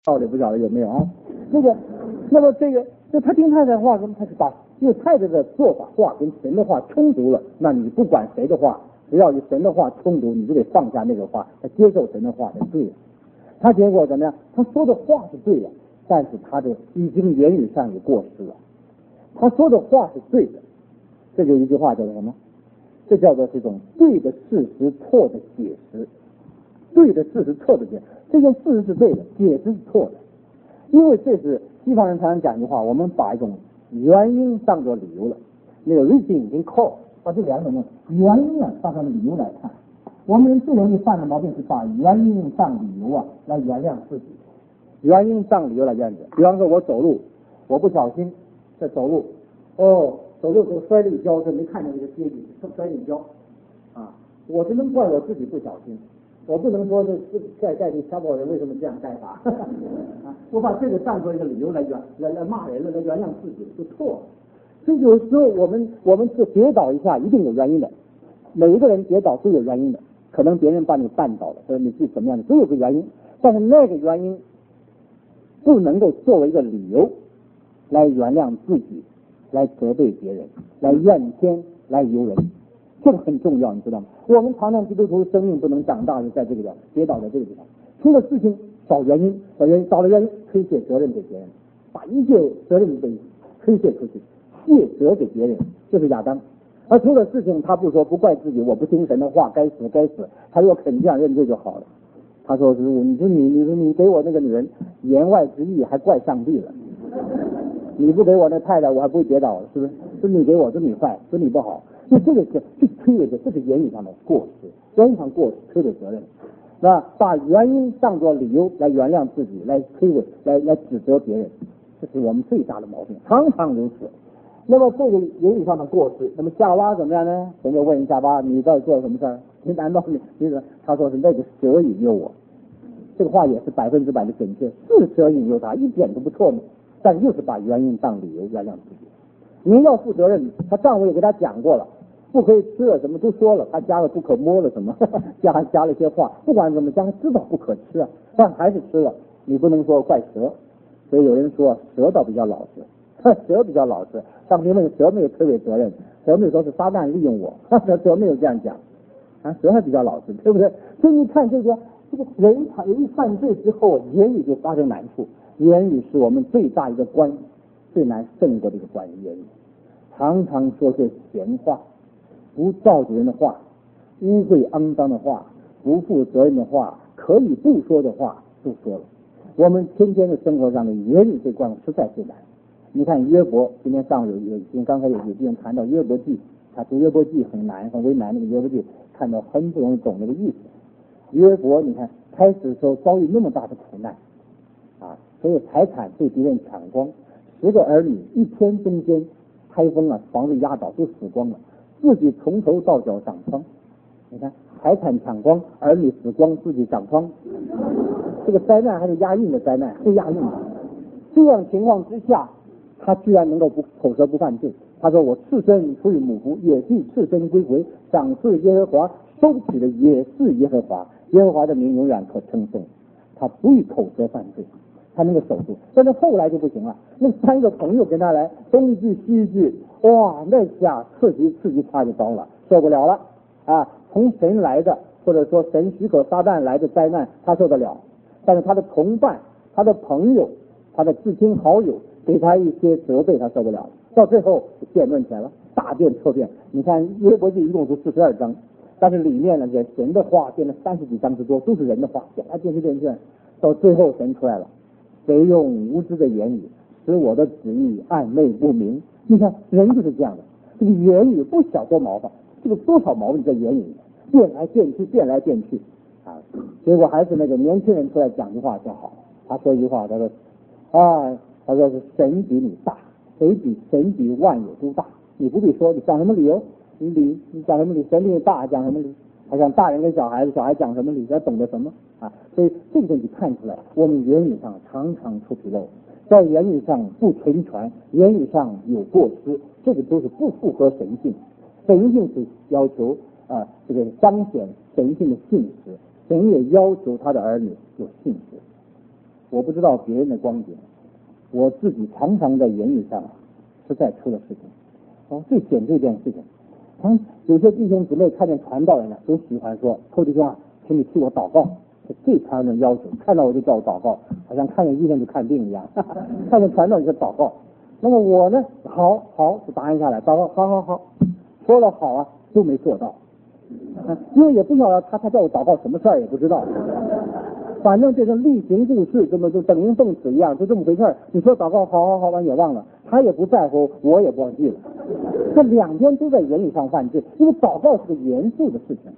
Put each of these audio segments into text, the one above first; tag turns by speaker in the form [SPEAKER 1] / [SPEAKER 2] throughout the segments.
[SPEAKER 1] 道理不晓得有没有啊？那么他听太太的话，他是把因为太太的做法话跟神的话冲突了，那你不管谁的话，只要与神的话冲突，你就得放下那个话，他接受神的话才对了。他结果怎么样？他说的话是对的，但是他的已经言语上有过失了。他说的话是对的，这就一句话叫做什么？这叫做这种对的事实错的解释。对的事实错的解释，这件事实是对的，解释是错的。因为这是西方人常常讲一句话，我们把一种原因当作理由了，那个 reason 跟 cause 把这两种原因当成理由来看。我们最容易犯的毛病是把原因当理由来原谅自己，原因当理由来原谅。比方说我走路，我不小心在走路，走路摔了一跤，这没看见这个阶梯，摔了一跤啊，我只能怪我自己不小心。我不能说这盖这强暴人为什么这样盖法我把这个当做一个理由来骂人了，来原谅自己就错了。所以有时候我们是跌倒一下一定有原因的，每一个人跌倒都有原因的，可能别人把你绊倒了，或者你是怎么样的，都有个原因，但是那个原因不能够作为一个理由来原谅自己，来责备别人，来怨天，来尤人。这个很重要，你知道吗？我们常常基督徒生命不能长大，就在这个跌倒在这个地方，出了事情找原因，找了原因推卸责任给别人，把一切责任给推卸出去，卸责给别人，这是亚当。而出了事情他不说，不怪自己，我不听神的话，该死该死，他若肯这样认罪就好了。他说是你说你给我那个女人言外之意还怪上帝了，你不给我那太太我还不会跌倒了，是不是？是你给我，是你坏，是你不好。就这个是推诿这是言语上的过失，言语上过失推诿责任，那把原因当作理由来原谅自己，来推诿，来指责别人，这是我们最大的毛病，常常如此。那么这个言语上的过失，那么夏娃怎么样呢？我们就问夏娃，你到底做了什么事儿？你难道你他说是那个蛇引诱我，这个话也是100%的准确，是蛇引诱他，一点都不错嘛。但又是把原因当理由原谅自己。您要负责任，他丈夫也给他讲过了。不可以吃了，什么都说了，他加了不可摸了什么，加了一些话，不管怎么加，知道不可吃啊，但还是吃了。你不能说怪蛇，所以有人说蛇倒比较老实，蛇比较老实。上帝问蛇没有推诿责任，蛇没有说是撒旦利用我，蛇没有这样讲啊，蛇还比较老实，对不对？所以你看这个人他一犯罪之后，言语就发生难处，言语是我们最大一个关，最难胜过这个关言语，常常说些闲话。不造就人的话，污秽肮脏的话，不负责任的话，可以不说的话都说了。我们天天的生活上的言语这关实在最难。你看约伯，今天上午刚才有地方谈到约伯记，他读约伯记很难很为难，那个约伯记看到很不容易懂这个意思。约伯你看开始的时候遭遇那么大的苦难啊，所有财产被敌人抢光，10个儿女一天中间台风房子压倒都死光了，自己从头到脚长疮，你看财产抢光，儿女死光，自己长疮，这个灾难还是押韵的灾难，是押韵的。这样情况之下，他居然能够不口舌不犯罪。他说我赤身出于母腹，也必赤身归回，赏赐耶和华，收取的也是耶和华，耶和华的名永远可称颂。他不以口舌犯罪，他能够守住。但是后来就不行了，那3个朋友跟他来，东一句西一句，哇，那下刺激他就糟了，受不了了啊！从神来的，或者说神许可撒旦来的灾难，他受得了，但是他的同伴、他的朋友、他的至亲好友给他一些责备，他受不了，到最后辩论起来了，大辩特辩。你看约伯记一共是42章，但是里面呢，这神的话变了30几章之多，都是人的话，变来变去，到最后神出来了，谁用无知的言语使我的旨意暧昧不明？你看人就是这样的，这个言语不晓多毛病，这个多少毛病在言语里，变来变去啊！结果还是那个年轻人出来讲句话就好，他说一句话，他说是神比你大，谁比神比万有都大？你不必说，你讲什么理由？你讲什么理？神比你大，讲什么理？好像大人跟小孩子讲什么理？他懂得什么啊？所以这个东西看出来，我们言语上常常出纰漏，在言语上不纯全，言语上有过失，这个都是不符合神性。神性是要求这个彰显神性的信实，神也要求他的儿女有信实。 我不知道别人的光景，我自己常常在言语上实在出了事情。最显这件事情，有些弟兄姊妹看见传道人了，都喜欢说：“寇弟兄啊，请你替我祷告。”最常人的要求，看到我就叫我祷告，好像看见医生就看病一样。看见传道就祷告。那么我呢，好就答应下来，祷告，好，说了好啊，都没做到。因为也不知道他叫我祷告什么事儿也不知道。反正这是例行公事，这么就等于动词一样，就这么回事儿。你说祷告好，完也忘了，他也不在乎，我也忘记了。这两边都在言语上犯罪，因为祷告是个严肃的事情，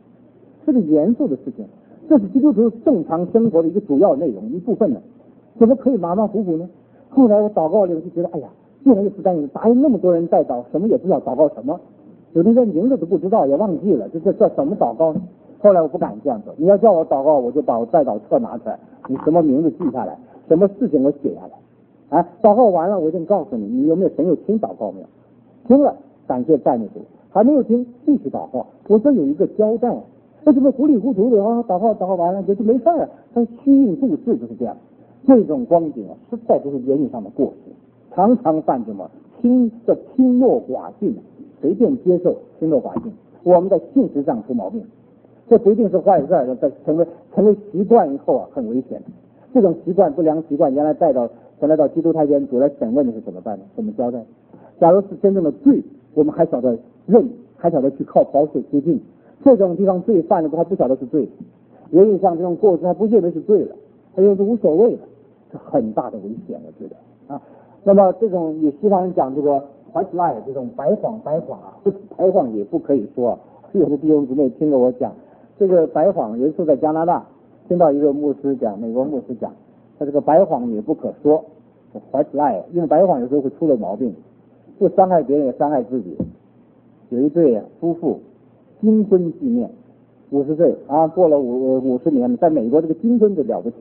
[SPEAKER 1] 这是基督徒正常生活的一个主要内容一部分呢，怎么可以马马虎虎呢？后来我祷告了，我就觉得，哎呀，越来越不担心，答应那么多人在祷，什么也不知道祷告什么，有的人名字都不知道，也忘记了，这叫什么祷告呢？后来我不敢这样做，你要叫我祷告，我就把我代祷册拿出来，你什么名字记下来，什么事情我写下来，祷告完了我一定告诉你，你有没有神有听祷告没有？听了，感谢赞美主；还没有听，继续祷告。我这有一个交代。为什么糊里糊涂的祷告完了就没事了？他虚应故事就是这样。这种光景实在就是言语上的过失，常常犯什么轻诺寡信，随便接受，轻诺寡信。我们在信实上出毛病，这不一定是坏事，成为习惯以后很危险。这种不良习惯，原来带到基督太监主来审问的是怎么办呢？怎么交代？假如是真正的罪，我们还晓得认，还晓得去靠保险接近。这种地方罪犯了，还不晓得是罪；言语上这种过失还不见得是罪了，他就是无所谓了，是很大的危险，我觉得啊。那么这种有西方人讲这个 white lie， 这种白谎白谎也不可以说。有的弟兄姊妹听着我讲这个白谎，有一次在加拿大听到一个牧师讲，美国牧师讲，他这个白谎也不可说 white lie， 因为白谎有时候会出了毛病，不伤害别人也伤害自己。有一对夫妇金婚纪念50岁过了50年，在美国这个金婚就了不起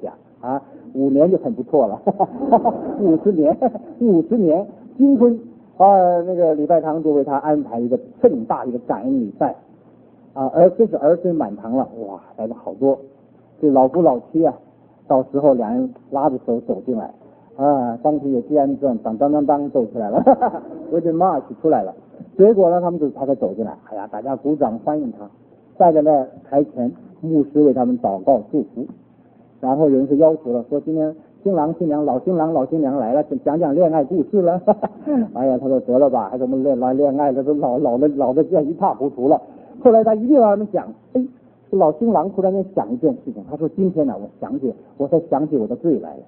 [SPEAKER 1] 5年就很不错了50年金婚那个礼拜堂就为他安排一个盛大一个感恩礼拜这是儿孙满堂了，哇，来了好多。这老夫老妻到时候两人拉着手走进来当时也接安证当走出来了我就march出来了。结果呢，他才走进来，大家鼓掌欢迎他，站在那台前，牧师为他们祷告祝福。然后有人是要求了，说今天新郎新娘老新娘来了，讲恋爱故事了他说得了吧，还怎么恋爱了，都老的这样一塌糊涂了。后来他一定要他们讲，老新郎突然间想一件事情，他说今天呢，我才想起我的罪来了，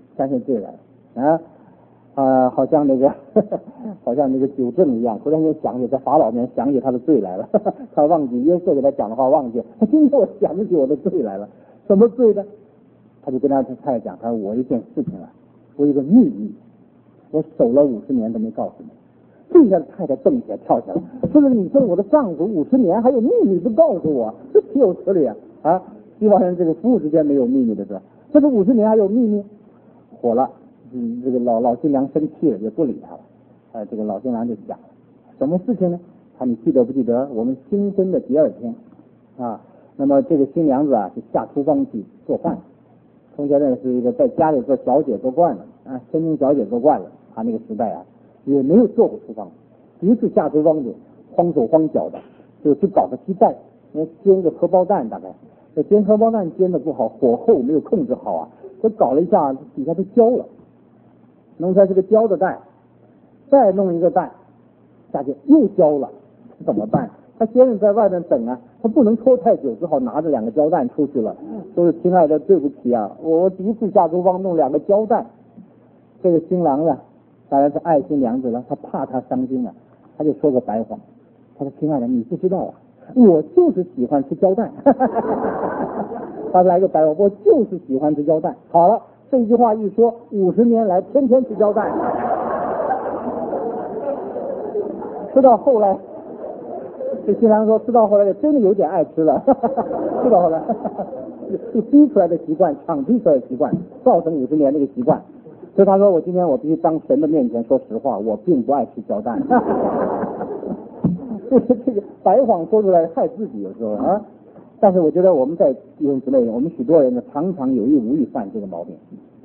[SPEAKER 1] 好像那个酒证一样，突然间想起在法老面想起他的罪来了他忘记约瑟给他讲的话忘记，今天我想起我的罪来了。什么罪呢？他就跟他太太讲，他说我一件事情我有一个秘密，我守了50年都没告诉你。这下太太蹦起来跳起来了，说是你说我的丈夫50年还有秘密不告诉我，这岂有此理西方人这个夫妇之间没有秘密的是，这个50年还有秘密，火了。这个老新娘生气了，也不理他了。这个老新娘就讲什么事情呢？你记得不记得我们新婚的第2天那么这个新娘子就下厨房去做饭。从前呢是一个在家里做小姐做惯了千金小姐做惯了，那个时代也没有做过厨房，第一次下厨房就慌手慌脚的，就去搞个鸡蛋，煎个荷包蛋，大概这煎荷包蛋煎的不好，火候没有控制好这搞了一下底下就焦了，弄出来这个焦的蛋，再弄一个蛋下去又焦了，怎么办？他先生在外面等他不能拖太久，只好拿着2个焦蛋出去了。说是亲爱的，对不起我第一次下厨房弄2个焦蛋。这个新郎当然是爱新娘子了，他怕她伤心他就说个白话，他说亲爱的，你不知道我就是喜欢吃焦蛋他来个白话，我就是喜欢吃焦蛋。好了，这句话一说，50年来天天吃焦蛋吃到后来，这新郎说吃到后来真的有点爱吃了吃到后来就逼出来的习惯，强逼出来的习惯，造成50年那个习惯。所以他说今天我必须当神的面前说实话，我并不爱吃焦蛋这个白谎说出来害自己有时候但是我觉得我们在弟兄姊妹，我们许多人常常有意无意犯这个毛病，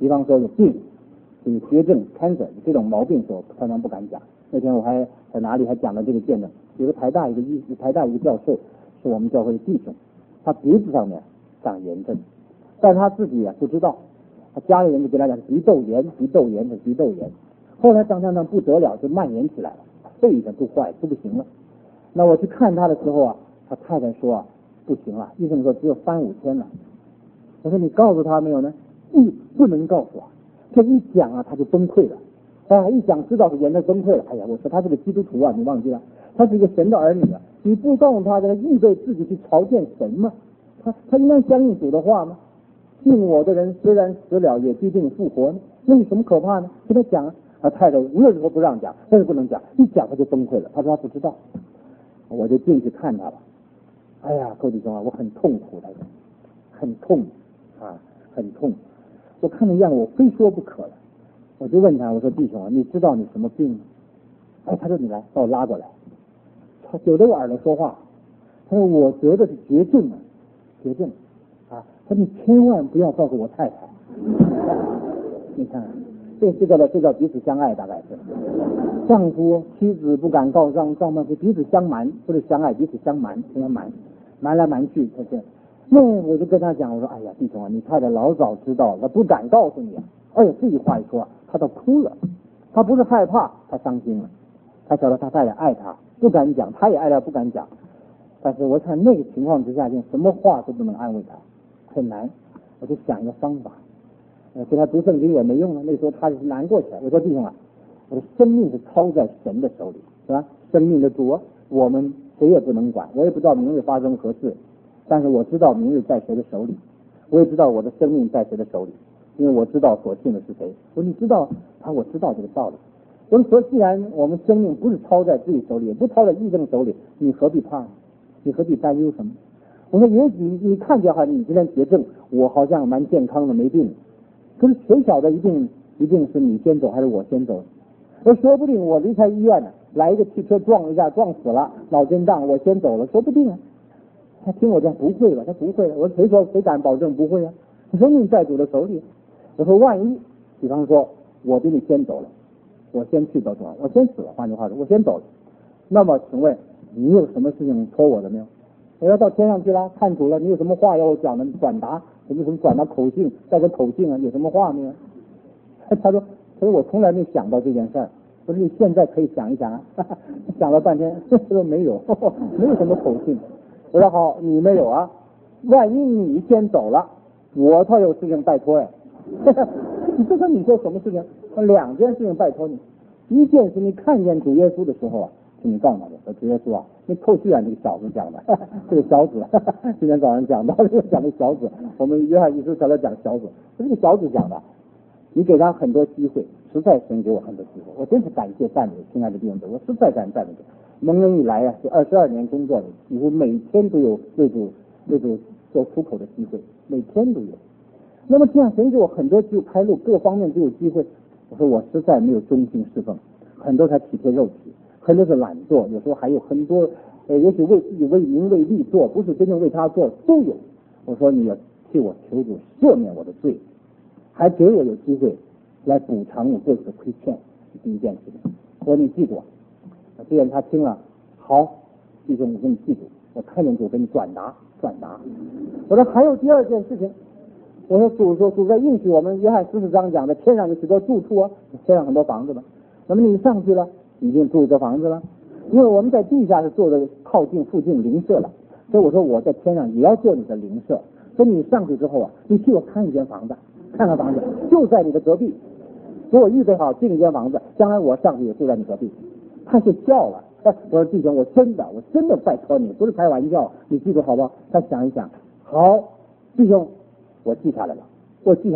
[SPEAKER 1] 比方说有病，有绝症 cancer 这种毛病所常常不敢讲。那天我还在哪里还讲了这个见证，有个台大一个教授是我们教会的弟兄，他鼻子上面长炎症，但他自己也不知道，他家里人就跟他讲鼻窦炎。后来长不得了，就蔓延起来了，肺的都坏，都不行了。那我去看他的时候啊，他太太说啊，不行了，医生说只有3-5天了。我说你告诉他没有呢？不能告诉啊，这一讲啊他就崩溃了。一讲知道是人的崩溃了。哎呀，我说他是个基督徒啊，你忘记了？他是一个神的儿女啊，你不告诉他，这个预备自己去朝见神吗？他应该相信主的话吗？信我的人虽然死了，也必定复活呢。那有什么可怕呢？跟他讲啊，太太无论如何不让讲，但是不能讲，一讲他就崩溃了。他说他不知道，我就进去看他了。哎呀，各位弟兄啊，我很痛苦的，很痛啊，很痛。我看那样我非说不可了。我就问他，我说弟兄啊，你知道你什么病吗？他说你来，把我拉过来。他就在我耳朵说话。他说我得的是绝症啊，绝症啊。他说你千万不要告诉我太太。你看，这叫彼此相爱，大概是丈夫妻子不敢告状，丈夫是彼此相瞒，不是相爱，彼此相瞒，瞒来瞒去，他是。那我就跟他讲，我说哎呀，弟兄啊，你太太老早知道了，不敢告诉你啊。哎呀，这句话一说，他都哭了。他不是害怕，他伤心了。他晓得他太太爱他，不敢讲，他也爱他，不敢讲。但是我看那个情况之下，用什么话都不能安慰他，很难。我就想一个方法，给他读圣经也没用了。那时候他就是难过起来。我说弟兄啊，我的生命是操在神的手里，是吧？生命的主，我们谁也不能管。我也不知道明日发生何事，但是我知道明日在谁的手里，我也知道我的生命在谁的手里，因为我知道所信的是谁。我说你知道？我知道这个道理。我说既然我们生命不是操在自己手里，也不操在医生手里，你何必怕呢？你何必担忧什么？我说也许你看见哈，你今天绝症，我好像蛮健康的，没病。可是谁晓得一定是你先走还是我先走？说不定我离开医院呢，来一个汽车撞一下，撞死了，脑震荡，我先走了，说不定啊。他听我讲不会吧？他不会了。我说谁敢保证不会啊？生命在主的手里。我说万一，比方说我比你先走了，我先去到我先死了，换句话说我先走了，那么请问你有什么事情托我的没有？我要到天上去了，看主了，你有什么话要我讲的？你转达，有没有什么转达口信，带个口信啊？有什么话没有？他说我从来没想到这件事儿。我说你现在可以想一想啊。想了半天，他说没有，没有什么口信。我说好，你没有啊？万一你先走了，我倒有事情拜托哎。你这说你说什么事情？2件事情拜托你。一件是你看见主耶稣的时候啊，请你告诉他说主耶稣啊，那透序啊这个小子讲的，这个小子今天早上讲到讲的小子，我们约翰一书才来讲小子，这个小子讲的，你给他很多机会，实在神给我很多机会，我真是感谢赞美亲爱的弟兄姊妹，我实在赞美蒙恩以来啊，这22年工作的，几乎每天都有为主做出口的机会，每天都有。那么这样神给我很多机会开路，各方面都有机会。我说我实在没有忠心侍奉，很多才体贴肉体，很多是懒惰，有时候还有很多也许为自己为名为利做，不是真正为他做都有。我说你要替我求主赦免我的罪，还给我有机会来补偿我过去的亏欠，是第一件事情。我说你记住啊。既然他听了，好，弟兄，我给你记住，我看见主给你转达。我说还有第2件事情，我说主在应许我们约翰14章讲的，天上有许多住处啊，天上很多房子了。那么你上去了，已经住这房子了，因为我们在地下是做的靠近附近邻舍了，所以我说我在天上也要做你的邻舍。所以你上去之后啊，你替我看一间房子，看看房子就在你的隔壁，给我预备好订一间房子，将来我上去也住在你隔壁。他就笑了，我说弟兄，我真的拜托你，不是开玩笑，你记住好不好？他想一想，好，弟兄，我记下来了。我这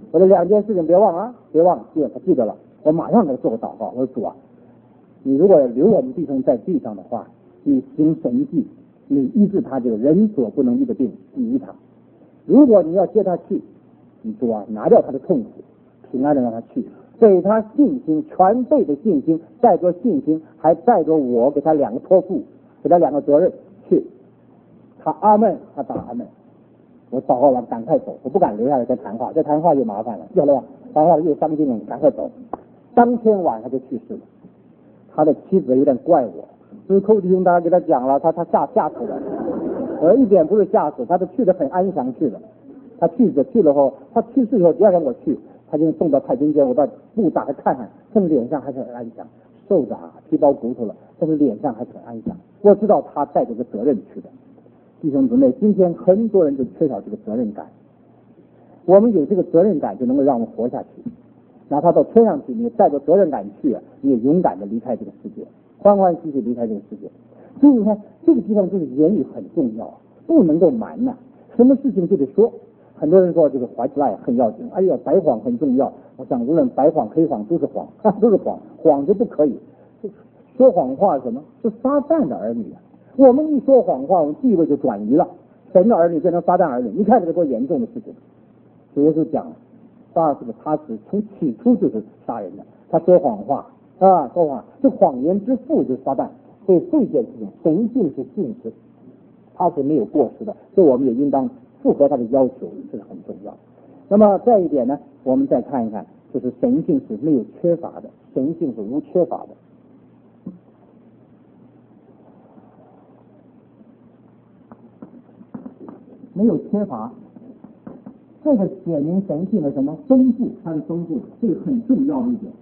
[SPEAKER 1] 2件事情别忘啊，别忘，他记得了。我马上给他做个祷告，我说主啊，你如果留我们弟兄在地上的话，你行神迹，你医治他这个人所不能医的病，你医他。如果你要接他去，你主啊，拿掉他的痛苦，平安的让他去。给他信心，全备的信心，带着信心，还带着我给他2个托付，给他2个责任去。他阿门，他打阿门。 我祷告完赶快走，我不敢留下来再谈话，再谈话就麻烦了，晓得吧？谈话又伤心了，赶快走。当天晚上就去世了。他的妻子有点怪我，所以寇弟兄大家给他讲了，他吓死了。一点不是吓死，他去的很安详去的。他去了后，他去世以后，第二天我去，他就送到太平间，我把布打开看看，他脸上还是很安详，瘦的皮包骨头了，但是脸上还是很安详。我知道他带着个责任去的。弟兄姊妹，今天很多人就缺少这个责任感。我们有这个责任感，就能够让我们活下去。哪怕到天上去，你带着责任感去啊，你也勇敢的离开这个世界，欢欢喜喜离开这个世界。所以你看，这个地方就是言语很重要，不能够瞒呐，什么事情就得说。很多人说这个 white lie 很要紧，哎呀，白谎很重要。我想无论白谎黑谎都是谎，都是谎，谎就不可以。说谎话是什么？是撒旦的儿女啊！我们一说谎话，我们地位就转移了，神的儿女变成撒旦儿女。你看这个多严重的事情！主耶稣讲了，他是从起初就是杀人的，他说谎话啊，说谎，这谎言之父就是撒旦。所以这件事情，神性是信实，他是没有过失的，所以我们也应当符合他的要求，这是很重要。那么再一点呢，我们再看一看，就是神性是没有缺乏的，神性是无缺乏的。没有缺乏，这个显明神性的什么丰富，它是丰富的，这个很重要的一点。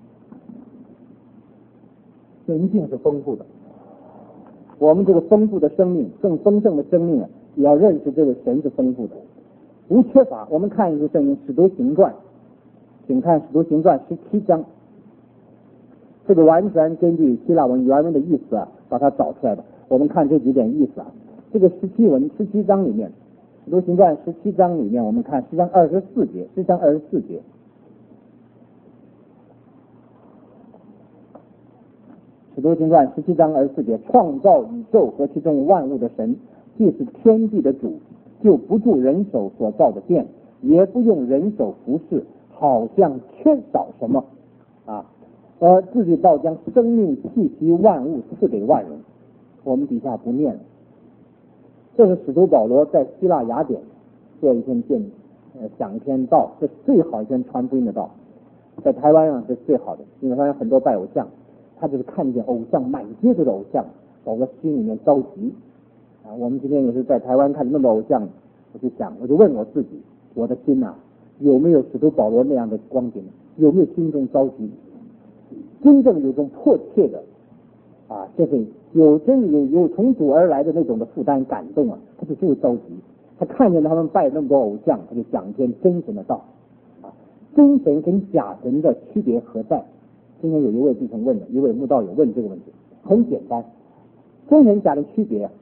[SPEAKER 1] 神性是丰富的，我们这个丰富的生命，更丰盛的生命啊，也要认识这个神是丰富的，无缺乏。我们看一个圣经《使徒行传》，请看《使徒行传》17章，这个完全根据希腊文原文的意思啊，把它找出来的。我们看这几点意思啊，这个17章里面。使徒行传17章里面，我们看10章24节，10章24节。使徒行传17章24节，创造宇宙和其中万物的神，既是天地的主，就不住人手所造的殿，也不用人手服侍，好像缺少什么啊，自己倒将生命气息万物赐给万人。我们底下不念了。这是使徒保罗在希腊雅典做一篇讲一篇道，这是最好一篇传福音的道。在台湾上是最好的，因为他有很多拜偶像，他就是看见偶像满街都是偶像，搞得心里面着急啊。我们今天也是在台湾看那么多偶像，我就问我自己，我的心啊，有没有使徒保罗那样的光景？有没有心中着急？真正有种迫切的啊，这是有从主而来的那种的负担感动啊，他就着急。他看见他们拜那么多偶像，他就讲一篇真神的道啊。真神跟假神的区别何在？今天有一位弟兄问的，一位慕道友问这个问题，很简单，真神假的区别啊，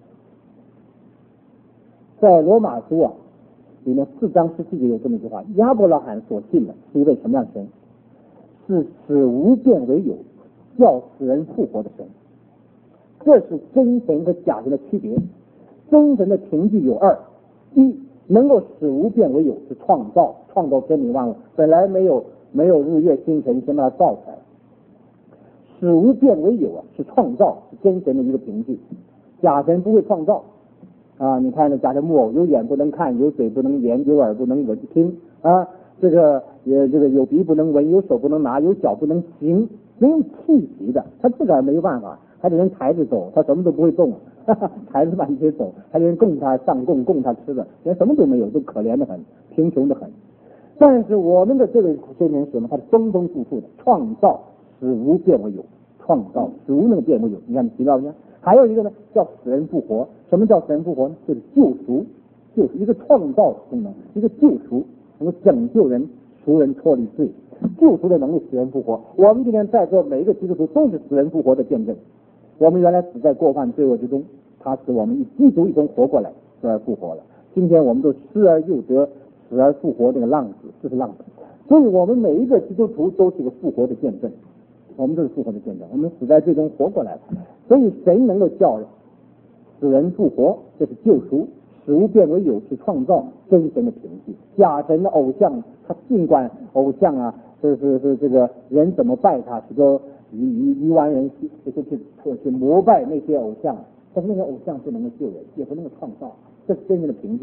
[SPEAKER 1] 在罗马书啊里面4章17节有这么一句话：亚伯拉罕所信的是一位什么样的神？是使无变为有，叫死人复活的神。这是真神和假神的区别。真神的凭据有二：一，能够使无变为有，是创造天地万物，本来没有日月星辰，先把它造出来。使无变为有啊，是创造，是真神的一个凭据。假神不会创造啊！你看那假神木偶，有眼不能看，有嘴不能言，有耳不能听啊，这个有鼻不能闻，有手不能拿，有脚不能行，没有气息的，他自个儿没有办法，还得人抬着走，他什么都不会动，抬着满街走，还得人供他上供他吃的，连什么都没有，都可怜的很，贫穷的很。但是我们的这个真人什么？他是丰丰富富的，创造使无变为有，创造使无能变为有。你看提到没有？还有一个呢，叫死人复活。什么叫死人复活呢？就是救赎，就是一个创造功能，一个救赎，能够拯救人，赎人脱离罪，救赎的能力，死人复活。我们今天在座每一个基督徒都是死人复活的见证。我们原来死在过犯罪恶之中，他使我们以基督一同活过来，死而复活了。今天我们都失而又得，死而复活，这个浪子，这是浪子。所以我们每一个基督徒都是一个复活的见证，我们都是复活的见证，我们死在最终活过来了。所以神能够叫死人复活，这是救赎；使无变为有，是创造，真神的凭据。假神的偶像，他尽管偶像啊，是这个人怎么拜他，是说愚顽人去膜拜那些偶像，但是那些偶像不能够救人，也不能够创造，这是真正的凭据。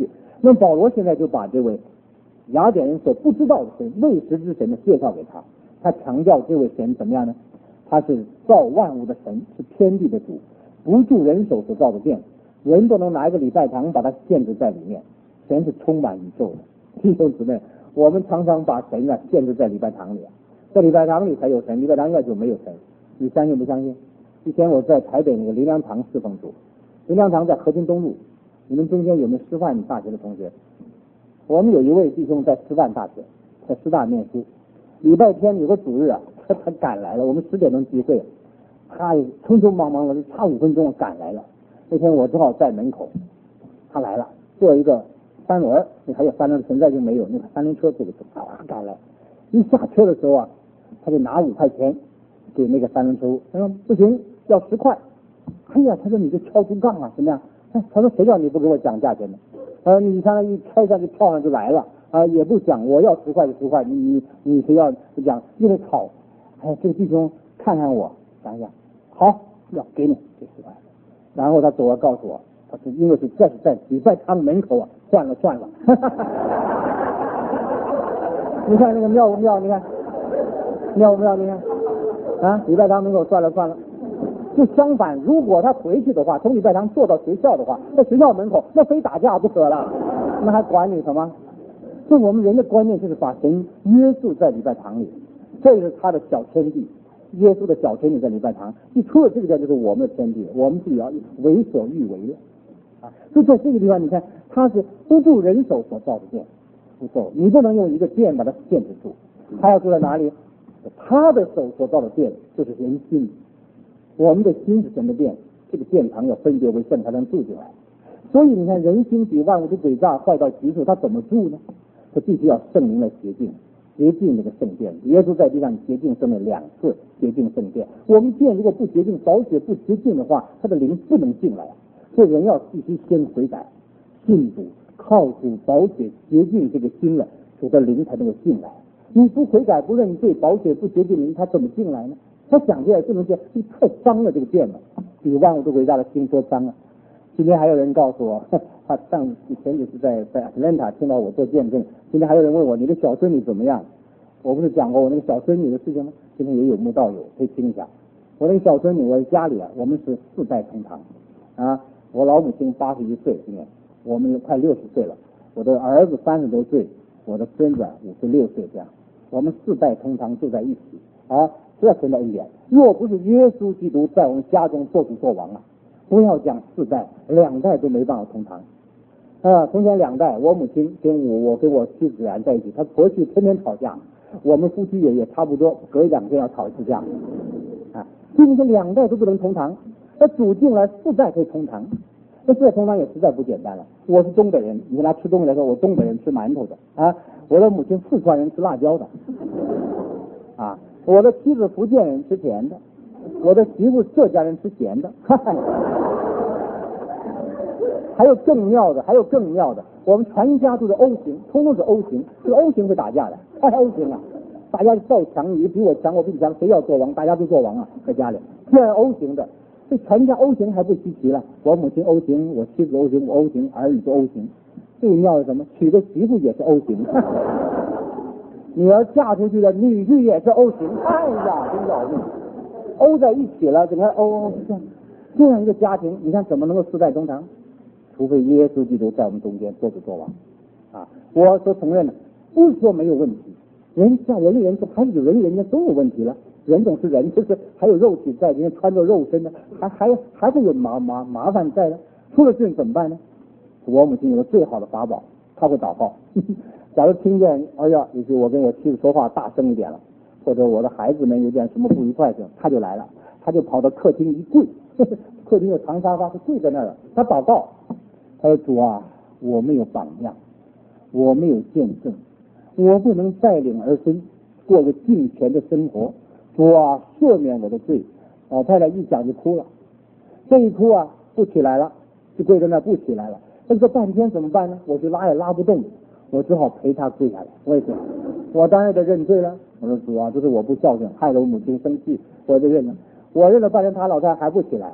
[SPEAKER 1] 那保罗现在就把这位雅典人所不知道的神未识之神的介绍给他，他强调这位神怎么样呢？他是造万物的神，是天地的主，不住人手所造的殿，人都能拿一个礼拜堂把它限制在里面。神是充满宇宙的。弟兄姊妹，我们常常把神限制在礼拜堂里，在礼拜堂里才有神，礼拜堂外就没有神。你相信不相信？以前我在台北那个灵粮堂侍奉主，灵粮堂在和平东路，你们中间有没有师范大学的同学？我们有一位弟兄在师范大学，在师大念书，礼拜天有个主日他赶来了，我们10点钟集会，他匆匆忙忙的差5分钟赶来了。那天我正好在门口，他来了，坐一个3轮，那还有3轮的存在就没有，那个3轮车这个赶来，一下车的时候他就拿5块钱给那个3轮车，他说不行，要10块。哎呀，他说你就敲竹杠怎么样？他说谁叫你不给我讲价钱呢？你看他一开下去票上就来了也不讲我要10块就10块，你谁要讲，因为吵。这个弟兄看看我，想想，好，要给你这10块。然后他走了告诉我，他说因为这是在礼拜堂门口算了。你看那个妙不妙？你看妙不妙？你看礼拜堂门口算了。就相反，如果他回去的话，从礼拜堂坐到学校的话，在学校门口那非打架不可了，那还管你什么？所以我们人的观念就是把神约束在礼拜堂里，这是他的小天地，耶稣的小天地在礼拜堂。一出了这个地方就是我们的天地，我们自己要为所欲为了所以在这个地方，你看他是不住人手所造的殿，不够，你不能用一个殿把它限制住，他要住在哪里？他的手所造的殿就是人心。我们的心是神的殿，这个殿堂要分别为圣，才能住进来。所以你看，人心比万物的诡诈坏到极处，他怎么住呢？他必须要圣灵来洁净这个圣殿。耶稣在地上洁净圣殿2次，洁净圣殿。我们殿如果不洁净，宝血不洁净的话，他的灵不能进来。所以人要必须先悔改，信主，靠主宝血洁净这个心了，主的灵才能够进来。你不悔改不认罪，宝血不洁净灵，他怎么进来呢？他想起来不能见，你太脏了这个殿了，比万物都伟大的心说脏了。今天还有人告诉我，他前几次在 Atlanta 听到我做见证，今天还有人问我你的小孙女怎么样？我不是讲过我那个小孙女的事情吗？今天也有慕道友可以听一下。我那个小孙女，我家里我们是4代同堂我老母亲81岁，今年我们快60岁了，我的儿子30多岁，我的孙子56岁，这样我们4代同堂住在一起这神的恩典。若不是耶稣基督在我们家中做主做王不要讲4代，2代都没办法同堂从前2代，我母亲跟我跟我妻子在一起，她婆媳天天吵架，我们夫妻也差不多，隔1-2天要吵一次架所以你说2代都不能同堂，那主进来4代可以同堂，那4代同堂也实在不简单了。我是东北人，你拿吃东西来说，我东北人吃馒头的我的母亲四川人吃辣椒的我的妻子福建人吃甜的，我的媳妇浙江人吃咸的还有更妙的，我们全家都是 O 型，通通是 O 型，这个 O 型会打架的O 型大家造强，你比我强，我比你强，谁要做王？大家都做王在家里。这样 O 型的，这全家 O 型还不稀奇了。我母亲 O 型，我妻子 O 型，我 O 型，儿女都 O 型。最妙的什么？娶的媳妇也是 O 型，女儿嫁出去的女婿也是 O 型。哎呀，真要命！O 在一起了，整个 O 这样一个家庭，你看怎么能够4代同堂？除非耶稣基督在我们中间做主做王我所承认的，不是说没有问题。人像人类人种还是有人家都有问题了，人总是人，就是还有肉体在，人家穿着肉身的，还会有麻烦在的。出了事怎么办呢？我母亲有个最好的法宝，她会祷告。假如听见也许我跟我妻子说话大声一点了，或者我的孩子们有点什么不愉快的，他就来了，他就跑到客厅一跪，客厅有长沙发，他跪在那儿了，他祷告，他说主我没有榜样，我没有见证，我不能带领儿孙过个敬虔的生活，主赦免我的罪。老太太一讲就哭了，这一哭不起来了，就跪在那不起来了。这个半天怎么办呢？我就拉也拉不动，我只好陪他跪下来。为什么？我当然得认罪了。我说主这是我不孝顺，害得我母亲生气，我就认了。我认了半天，他老太太还不起来，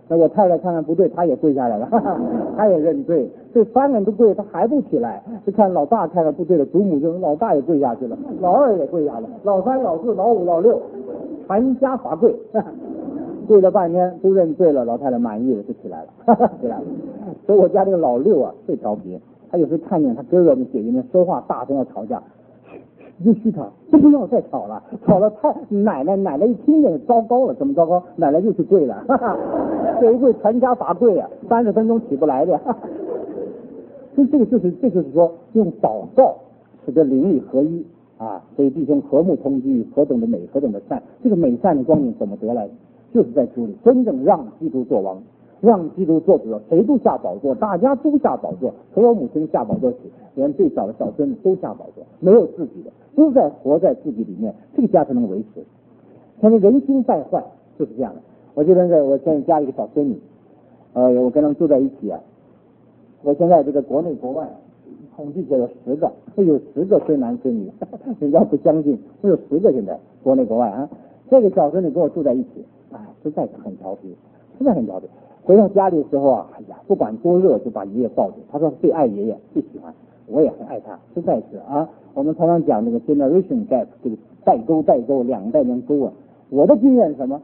[SPEAKER 1] 那我太太看看不对，她也跪下来了，她也认罪。这三个人都跪，他还不起来。就看老大看看不对了，祖母就老大也跪下去了，老二也跪下了，老三、老四、老五、老六，全家罚跪。跪了半天都认罪了，老太太满意了就起来了，起来了。所以我家这个老六啊最调皮，他有时看见他哥哥们姐姐们说话大声要吵架，就嘘他，都不要再吵了，吵了太奶奶一听见糟糕了，怎么糟糕？奶奶就去跪了，这一跪全家罚跪啊，30分钟起不来的。所以这就是说用祷告使得灵里合一啊，所以弟兄和睦同居，何等的美，何等的善。这个美善的光景怎么得来的？就是在主里真正让基督做王，让基督做主，谁都下宝座，大家都下宝座，从我母亲下宝座起，连最小的小孙子都下宝座，没有自己的，都在活在自己里面，这个家才能维持。现在人心败坏就是这样的。我记得我现在家里一个小孙女，我跟他们住在一起啊。我现在这个国内国外统计起来有10个，有10个孙男孙女，人家不相信，有10个现在国内国外啊。这个小孙女跟我住在一起，实在是很调皮，实在很调皮。回到家里的时候啊，哎呀，不管多热就把爷爷抱住。他说最爱爷爷，最喜欢，我也很爱他，实在是啊。我们常常讲这个 generation gap， 这个代沟，2代人沟啊。我的经验是什么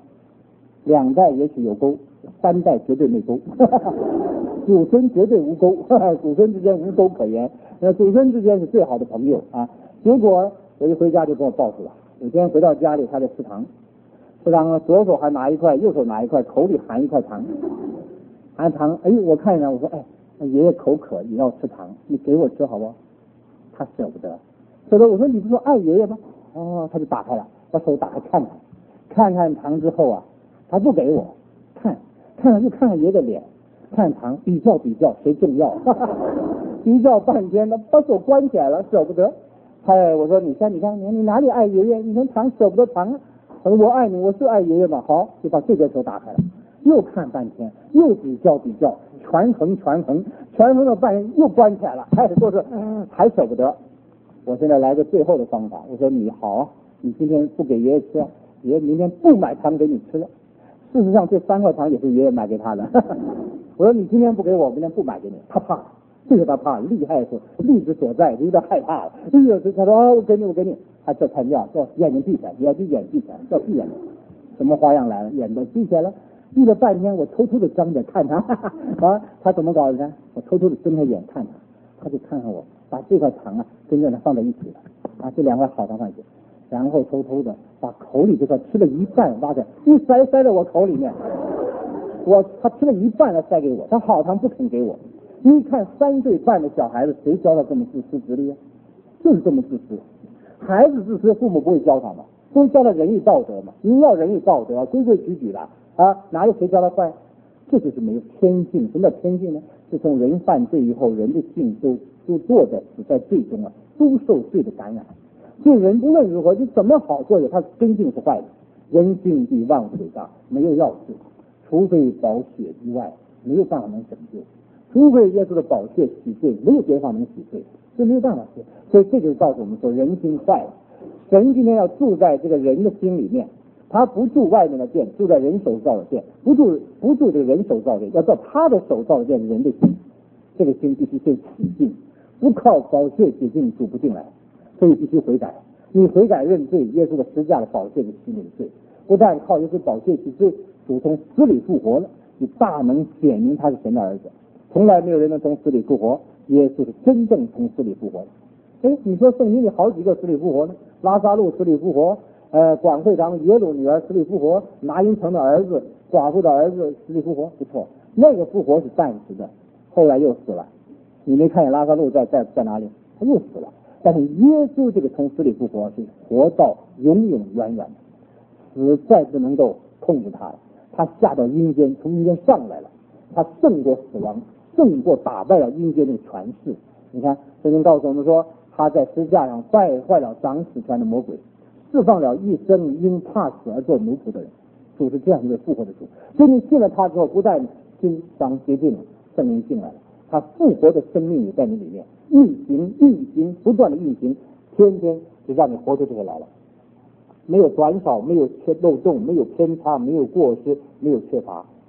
[SPEAKER 1] ？2代也许有沟，3代绝对没沟，祖孙绝对无沟，祖孙之间无沟可言，祖孙之间是最好的朋友啊。结果我一回家就跟我报复了。有天回到家里，他在吃糖，左手还拿一块，右手拿一块，口里含一块糖，含糖。哎，我看一下，我说，爷爷口渴，也要吃糖，你给我吃好不好？他舍不得，我说你不是说爱爷爷吗？哦，他就打开了，把手打开看看糖之后啊，他不给我，看又看看爷爷的脸，看糖，比较谁重要，比较半天，他把手关起来了，舍不得。我说你看你哪里爱爷爷？你连糖舍不得糖啊？我爱你，我是爱爷爷嘛。好，就把这边手打开了，又看半天，又比较，权衡了半天，又关起来了。说是还舍不得。我现在来个最后的方法，我说你好，你今天不给爷爷吃，爷爷明天不买糖给你吃了。事实上，这3块糖也是爷爷买给他的。我说你今天不给我，明天不买给你。他怕。这个他怕，厉害是力之所在，有点害怕了。他说我给你，他这才叫眼睛闭起来，眼闭起来，叫闭眼睛。什么花样来了？眼都闭起来了，闭了半天，我偷偷的张着看他，他怎么搞的呢？我偷偷的睁开眼看他就看看我，把这块糖啊跟着他放在一起了，这2块好糖放一起，然后偷偷的把口里这块吃了一半挖开，一塞在我口里面，他吃了一半来塞给我，他好糖不肯给我。你看3岁半的小孩子，谁教他这么自私自利啊？就是这么自私。孩子自私，父母不会教他嘛，都是教他仁义道德嘛。你要仁义道德，规规矩矩的啊，哪有谁教他坏？这就是没有天性。什么叫天性呢？自从人犯罪以后，人的性都堕在死在罪中啊，都受罪的感染。这人无论如何，你怎么好做的，他根性是坏的。人性比万物伟大，没有要事，除非宝血之外，没有办法能拯救。除非耶稣的宝血洗罪，没有别方能洗罪，这没有办法洗。所以这就告诉我们说，人心坏了。神今天要住在这个人的心里面，他不住外面的殿，住在人手造的殿，不住这个人手造的殿，要到他的手造的殿，人的心，这个心必须先洗净，不靠宝血洗净主不进来，所以必须悔改。你悔改认罪，耶稣的十架的宝血就洗你的罪，不但靠耶稣宝血洗罪，主从死里复活了，你大能显明他是神的儿子。从来没有人能从死里复活，耶稣是真正从死里复活的。你说圣经里好几个死里复活呢？拉撒路死里复活，广会堂耶鲁女儿死里复活，拿因城的儿子、寡妇的儿子死里复活，不错，那个复活是暂时的，后来又死了。你没看见拉撒路在哪里？他又死了。但是耶稣这个从死里复活是活到永永远远的，死再不能够控制他了，他下到阴间，从阴间上来了，他胜过死亡。胜过打败了阴间的权势。你看圣经告诉我们说，他在十字架上败坏了掌死权的魔鬼，释放了一生因怕死而做奴仆的人。主是这样一位复活的主。所以你信了他之后，不但心伤洁净了，圣灵进来了，他复活的生命也在你里面运行不断的运行，天天就让你活出这个来了，没有短少，没有漏洞，没有偏差，没有过失，没有缺乏，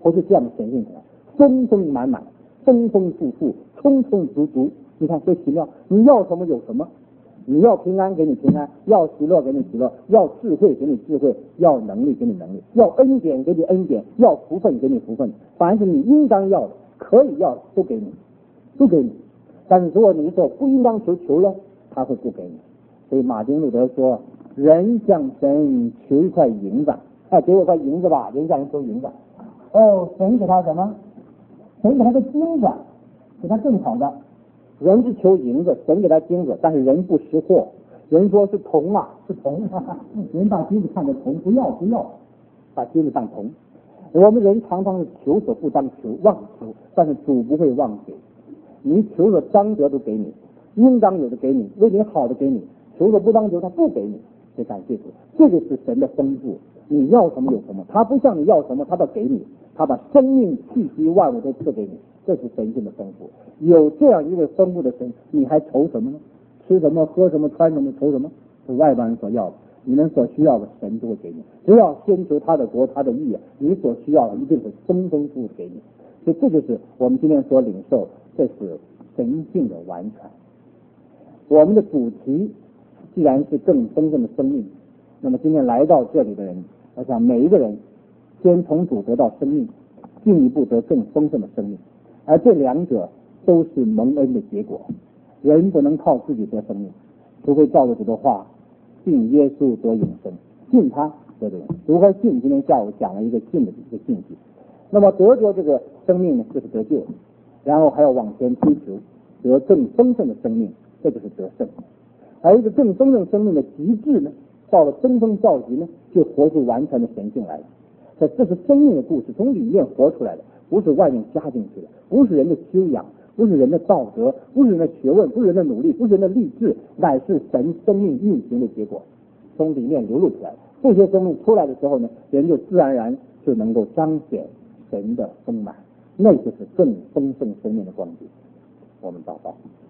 [SPEAKER 1] 活出这样的神性起来，丰丰满满，丰丰富富，充充足足。你看多奇妙！你要什么有什么，你要平安给你平安，要喜乐给你喜乐，要智慧给你智慧，要能力给你能力，要恩典给你恩典，要福分给你福分。凡是你应当要的、可以要的，都给你，都给你。但是如果你说不应当求了，他会不给你。所以马丁路德说：“人向神求一块银子，给我块银子吧。”人向人求银子，神给他什么？神给他个金子，给他更好的。人是求银子，神给他金子，但是人不识货。人说是铜啊，是铜，人把金子看作铜，不要，把金子当铜。我们人常常是求所不当求，妄求，但是主不会妄给。你求所当得都给你，应当有的给你，为你好的给你，求所不当求他不给你，所以感谢主，这就是神的丰富。你要什么有什么，他不向你要什么，他都给你，他把生命气息万物都赐给你，这是神性的丰富。有这样一位丰富的神，你还愁什么呢？吃什么喝什么穿什么愁什么？是外邦人所要的，你们所需要的神都会给你。只要先求他的国他的义，你所需要的一定是丰丰富富给你。所以这就是我们今天所领受，这是神性的完全。我们的主题既然是更丰盛的生命，那么今天来到这里的人，我想每一个人先从主得到生命，进一步得更丰盛的生命，而这两者都是蒙恩的结果。人不能靠自己得生命，除非照着主的话，信耶稣得永生，信他得永生。如何信？今天下午讲了一个信的一个信息。那么得着这个生命呢，就是得救，然后还要往前追求得更丰盛的生命，这就是得胜。而一个更丰盛生命的极致呢，到了登峰造极呢，就活出完全的神性来了。这是生命的故事，从里面活出来的，不是外面加进去的，不是人的修养，不是人的道德，不是人的学问，不是人的努力，不是人的励志，乃是神生命运行的结果，从里面流露出来的。这些生命出来的时候呢，人就自然而然就能够彰显神的丰满，那就是更丰盛生命的光景。我们祷告。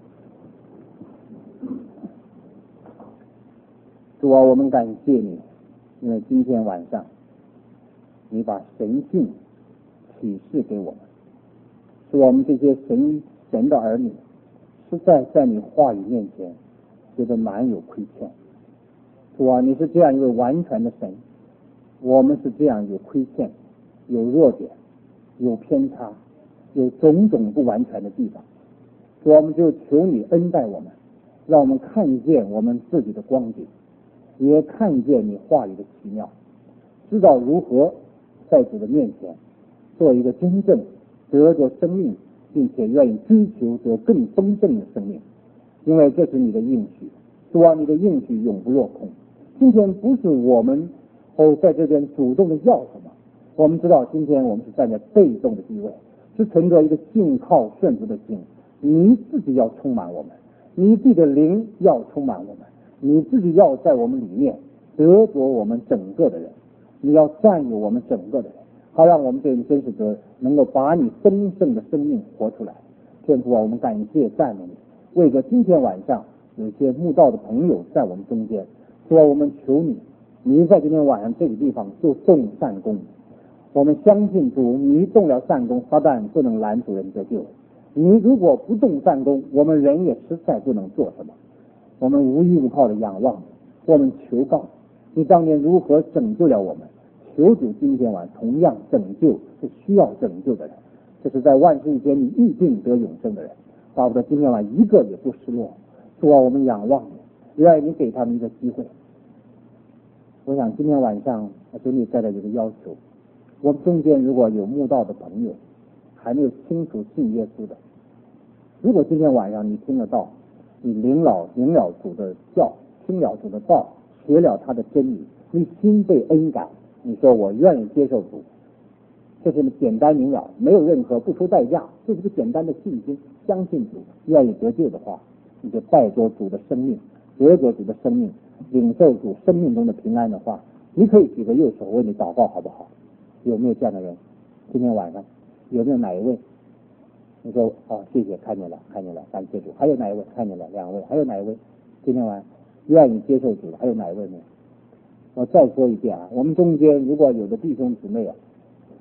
[SPEAKER 1] 主啊，我们感谢你，因为今天晚上你把神性启示给我们，使我们这些神的儿女实在你话语面前觉得蛮有亏欠。主啊，你是这样一位完全的神，我们是这样有亏欠，有弱点，有偏差，有种种不完全的地方。主啊，我们就求你恩待我们，让我们看见我们自己的光景，也看见你话语的奇妙，知道如何在主的面前做一个真正得着生命，并且愿意追求得更丰盛的生命，因为这是你的应许。主啊，你的应许永不落空。今天不是我们在这边主动的要什么，我们知道今天我们是站在被动的地位，是存着一个信靠顺服的心。你自己要充满我们，你自己的灵要充满我们，你自己要在我们里面得着我们整个的人，你要占有我们整个的人，好让我们这种真实者能够把你丰盛的生命活出来。天父啊，我们感谢赞美你，为着今天晚上有些慕道的朋友在我们中间，说我们求你，你在今天晚上这个地方就动善功。我们相信主，你动了善功，撒旦不能拦阻人得救。你如果不动善功，我们人也实在不能做什么。我们无依无靠的仰望，我们求告你当年如何拯救了我们。求主今天晚同样拯救是需要拯救的人，这是在万世以前你预定得永生的人，巴不得今天晚一个也不失落。主啊，我们仰望你，愿你给他们一个机会。我想今天晚上我对你再来一个要求，我们中间如果有慕道的朋友还没有清楚信耶稣的，如果今天晚上你听得到，你领了主的教，听了主的道，学了他的真理，你心被恩感，你说我愿意接受主，这是简单明了，没有任何不出代价，就是个简单的信心，相信主，愿意得救的话，你就带着主的生命，得着主的生命，领受主生命中的平安的话，你可以举个右手为你祷告，好不好？有没有这样的人？今天晚上有没有哪一位？你说谢谢，看见了，感谢主。还有哪一位？看见了，2位。还有哪一位？今天晚上愿意接受主的还有哪一位呢？我再说一遍啊，我们中间如果有的弟兄姊妹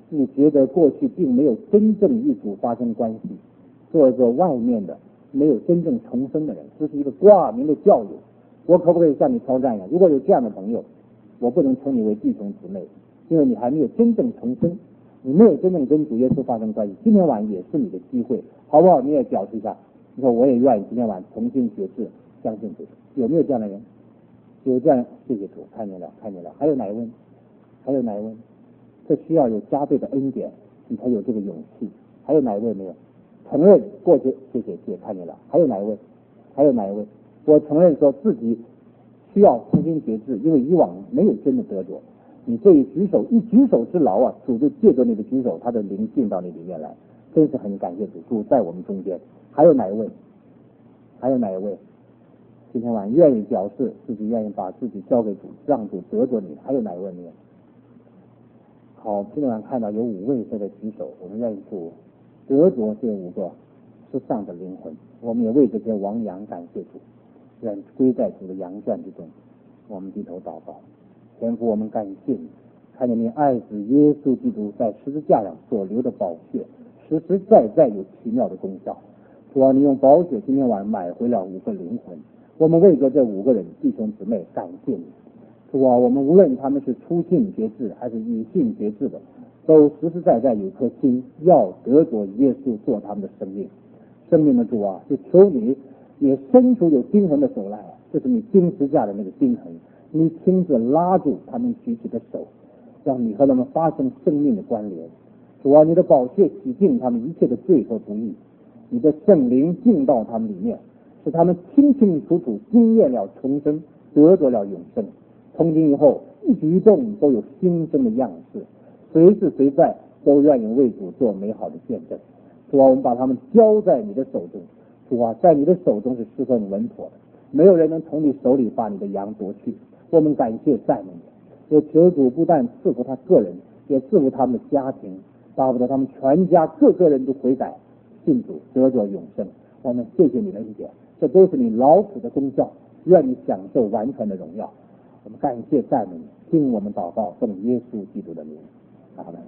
[SPEAKER 1] 你觉得过去并没有真正与主发生关系，做一个外面的没有真正重生的人，这是一个挂名的教友。我可不可以向你挑战一下？如果有这样的朋友，我不能称你为弟兄姊妹，因为你还没有真正重生，你没有真正跟主耶稣发生关系。今天晚上也是你的机会，好不好？你也表示一下，你说我也愿意今天晚上重新决志，相信主。有没有这样的人？有这样，谢谢主，看见了，看见了。还有哪一位？还有哪一位？这需要有加倍的恩典，你才有这个勇气。还有哪一位没有？承认过去，谢谢姐，看见了。还有哪一位？还有哪一位？我承认说自己需要重新决志，因为以往没有真的得着。你这一举手之劳啊，主就借着你的举手，他的灵进到你里面来，真是很感谢主，主在我们中间。还有哪一位？还有哪一位？今天晚上愿意表示自己愿意把自己交给主，让主得着你？还有哪一位没有？好，今天晚上看到有5位在这举手，我们愿意主得着这5个失丧的灵魂，我们也为这些亡羊感谢主，愿归在主的羊圈之中。我们低头祷告，天父，我们感谢你，看见你爱子耶稣基督在十字架上所流的宝血，实实在在有奇妙的功效。主啊，你用宝血今天晚上买回了5个灵魂，我们为着这5个人弟兄姊妹感谢你。主啊，我们无论他们是初信决志还是已信决志的，都实实在在有颗心要得着耶稣做他们的生命。生命的主啊，就求你也伸出有精神的手来，这是你钉十字架的那个精神，你亲自拉住他们举起的手，让你和他们发生生命的关联。主啊，你的宝血洗净他们一切的罪和不义，你的圣灵进到他们里面，使他们清清楚楚经验了重生，得着了永生。从今以后一举一动都有新生的样式，随时随在都愿意为主做美好的见证。主啊，我们把他们交在你的手中。主啊，在你的手中是十分稳妥的，没有人能从你手里把你的羊夺去。我们感谢赞美你，也求主不但赐福他个人，也赐福他们的家庭，巴不得他们全家各个人都悔改信主，得着永生。我们谢谢你的恩典，这都是你劳苦的功效，愿你享受完全的荣耀。我们感谢赞美你，听我们祷告，奉耶稣基督的名，阿门。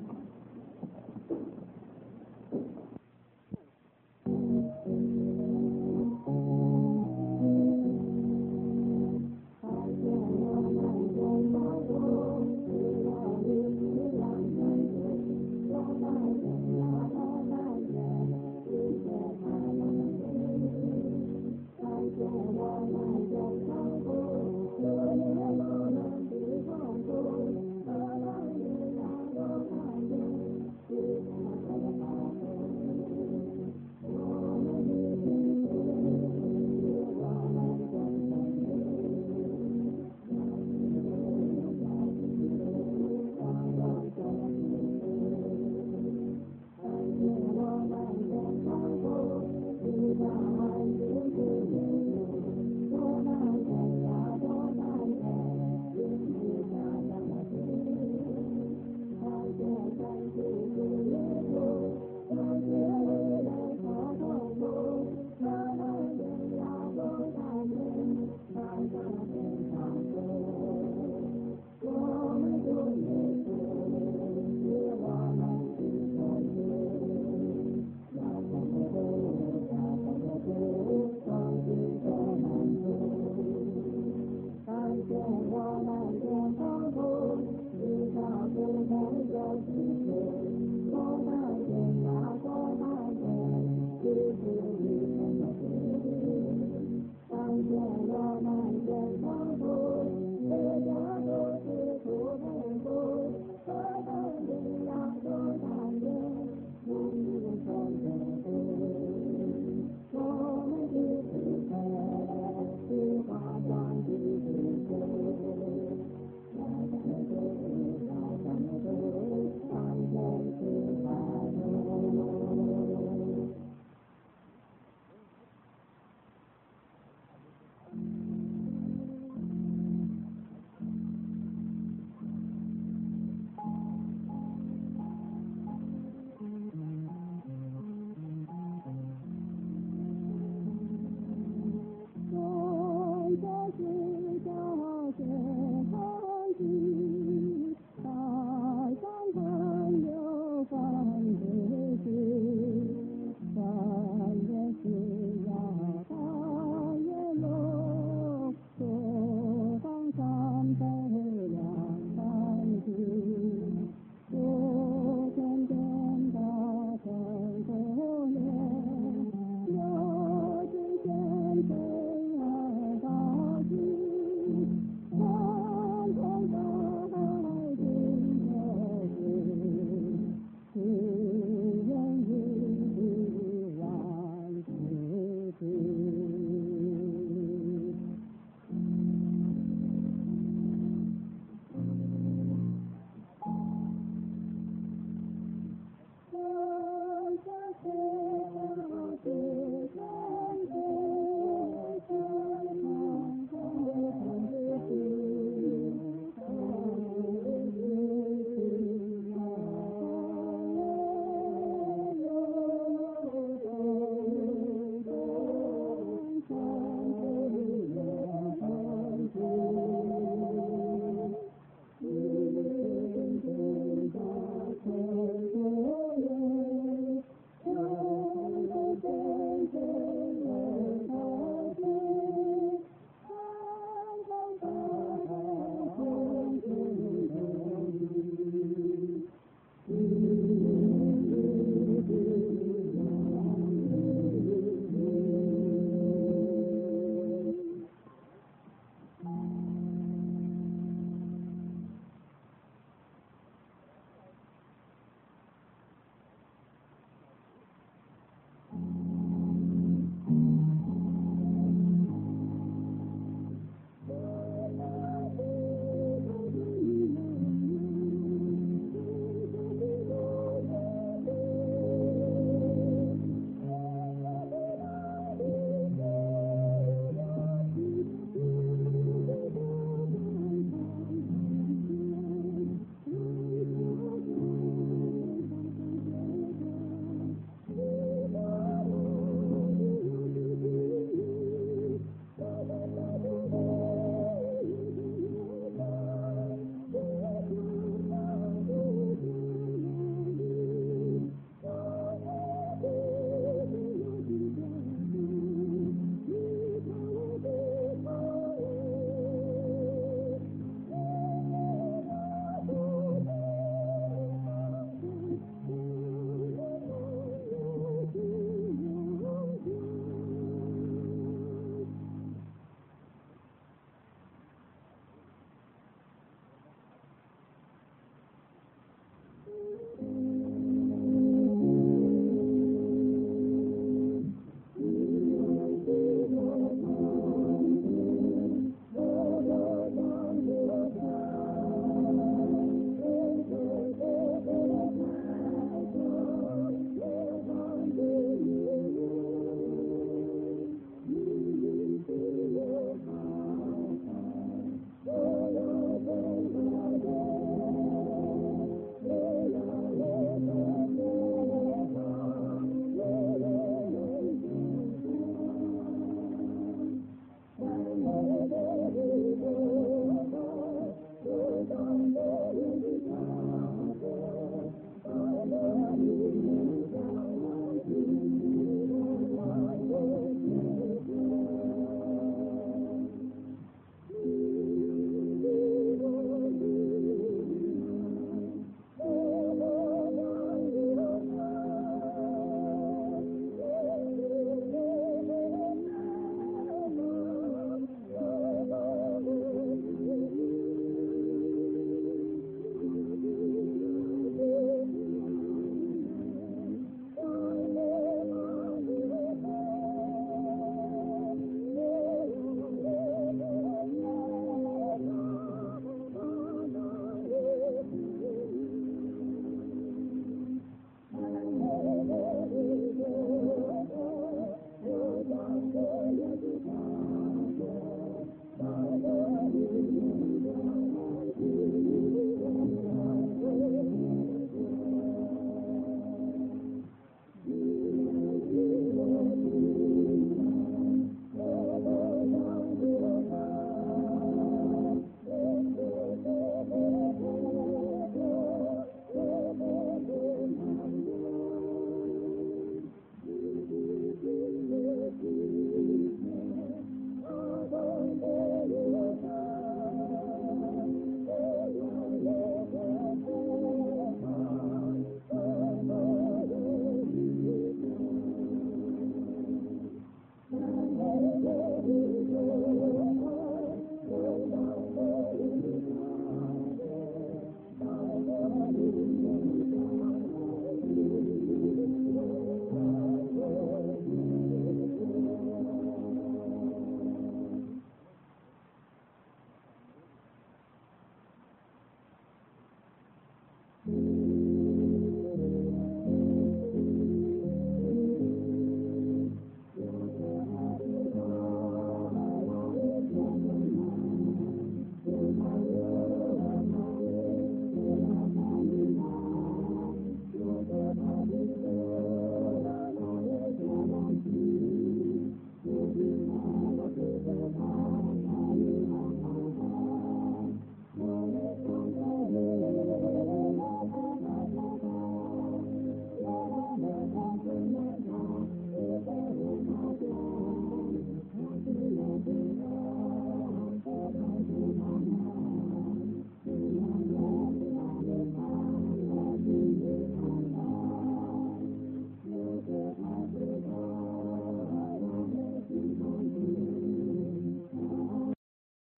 [SPEAKER 2] Thank you.